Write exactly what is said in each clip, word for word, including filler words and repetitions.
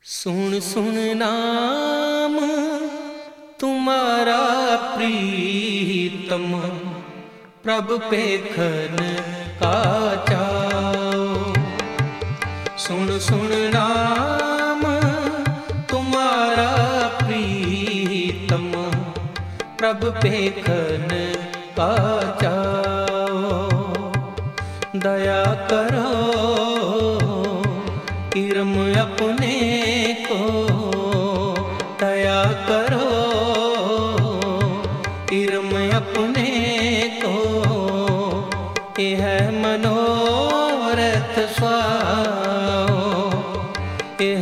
सुन सुन नाम तुम्हारा प्रीतम, प्रभु पेखन का चाओ। सुन सुन नाम तुम्हारा प्रीतम, प्रभु पेखन का चाओ। दया करो किरम अपने को, दया करो किरम अपने को। यह मनोरथ स्वाओ, यह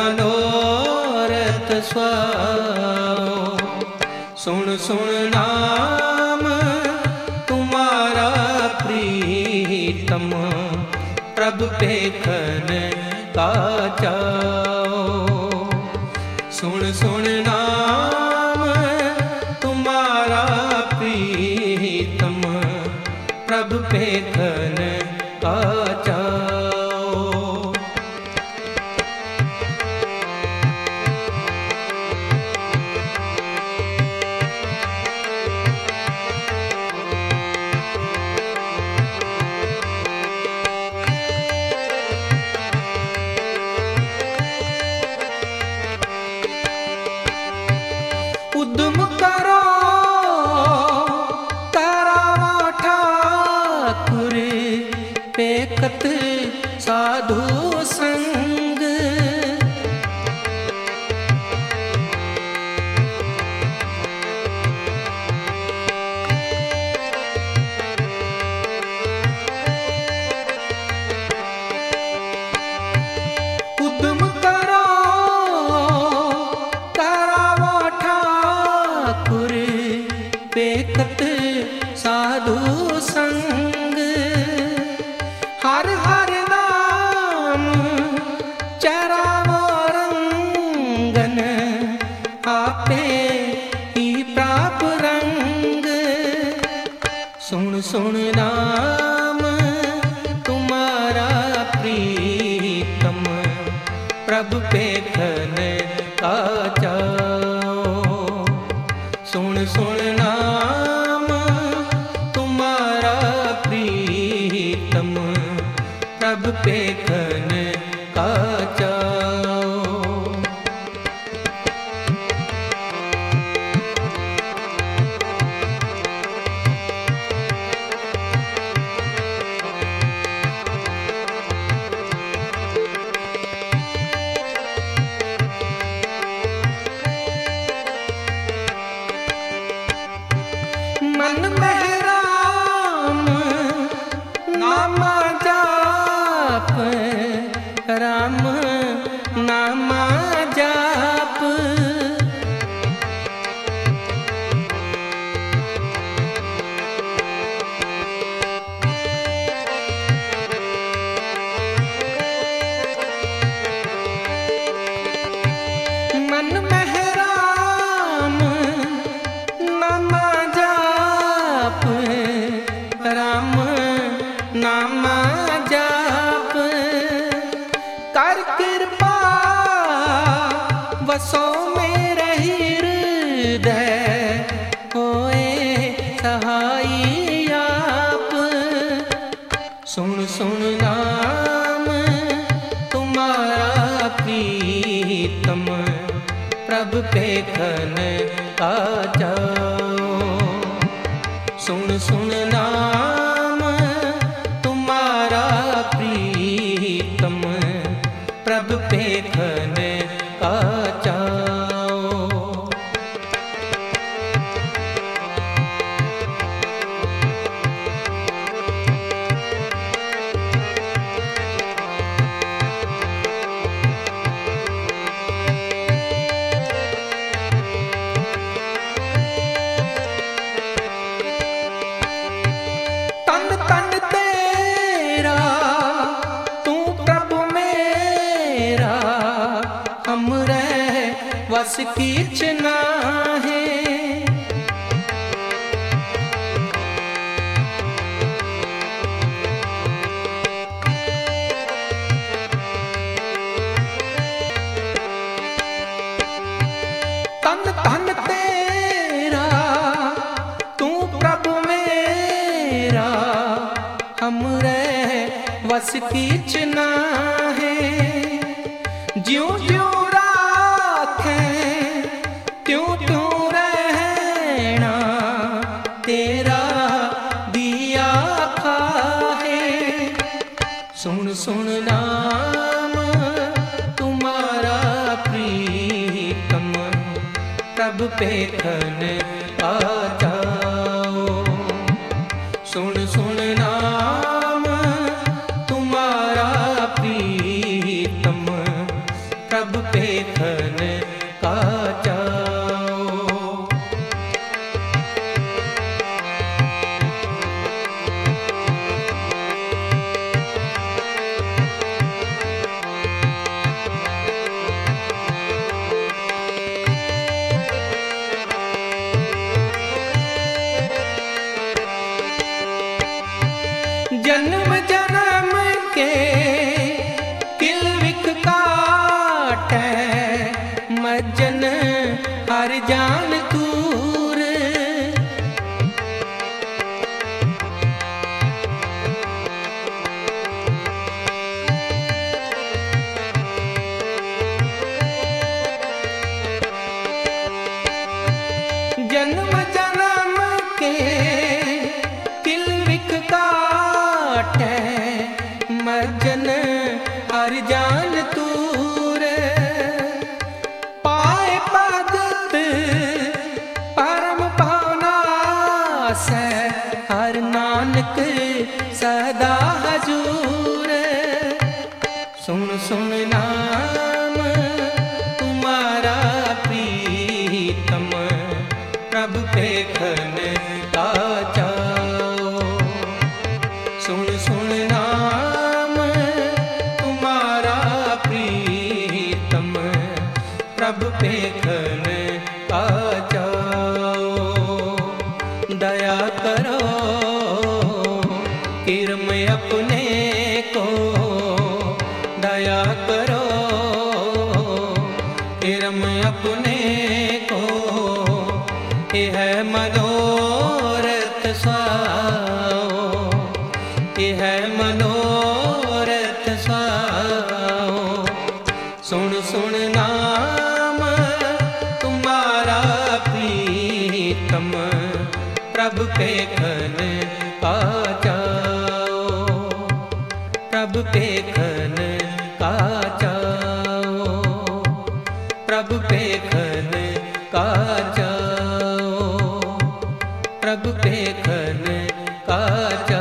मनोरथ स्वाओ। सुन सुन नाम तुम्हारा प्रीतम, प्रभु पेखन का चाओ। सुन सुन नाम तुम्हारा प्रीतम, प्रभु पेखन का चाओ। उद्यम करो करावा ठाकुर, पेखत साधु संग। उद्यम करो पेखत साधु संग। हर हर नाम चरावो रंगन, आपे ही प्राप रंग। सुन सुन नाम तुम्हारा प्रीतम, प्रभु पेखन का चाओ। सुन सुन नाम तुम्हारा प्रीतम, प्रभु पेखन का चाओ। मन में राम नाम जाप, राम नाम जाप। मन में राम नाम जाप, राम नाम जाप। कर कृपा वसो मेरे हृदय, होए सहाई आप। सुन सुन नाम तुम्हारा प्रीतम, प्रभु पेखन का चाओ। सुन सुन नाम तुम्हारा प्रीतम, प्रभु पेखन का चाओ। तन तन तेरा तू प्रभु मेरा, हमरे वस कीच नाहे। वस कीच ना है। ज्यों ज्यों राखें त्यों त्यों रहना, तेरा दिया खाहे। सुन सुन नाम तुम्हारा प्रीतम, प्रभु पेखन आ जाओ। सुन सुन नाम तुम्हारा प्रीतम, प्रभु पेखन आ जाओ। जन्म जन्म के किलविख काटै, मज्जन हर जान तूर। जन्म जन्म के किलविख काटै, मज्जन हर जान तूर। पाए भगत परम पावनासै, हर नानक सदा हजूर। सुन सुन नाम तुम्हारा प्रीतम, प्रभु पेखन आ जाओ। सुन सुन नाम तुम्हारा प्रीतम, प्रभु पेखन आ जाओ। दया करो किरम अपने को, दया करो किरम अपने को। यह मनोरथ स्वाओ, यह मनोरथ स्वाओ। सुन सुन नाम तुम्हारा प्रीतम, प्रभु पेखन आ जाओ। प्रभु पेखन आ जाओ, प्रभु पेखन आ जाओ, प्रभु पेखन आ जाओ।